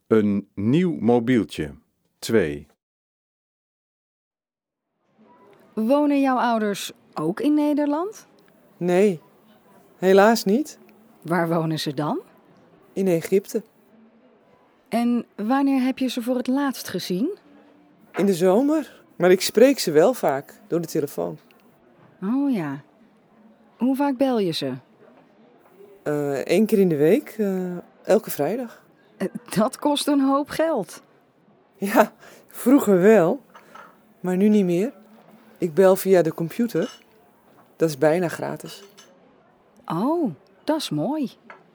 Een nieuw mobieltje. 2. Wonen jouw ouders ook in Nederland? Nee, helaas niet. Waar wonen ze dan? In Egypte. En wanneer heb je ze voor het laatst gezien? In de zomer. Maar ik spreek ze wel vaak door de telefoon. Oh ja. Hoe vaak bel je ze? 1 keer in de week, elke vrijdag. Dat kost een hoop geld. Ja, vroeger wel, maar nu niet meer. Ik bel via de computer. Dat is bijna gratis. Oh, dat is mooi.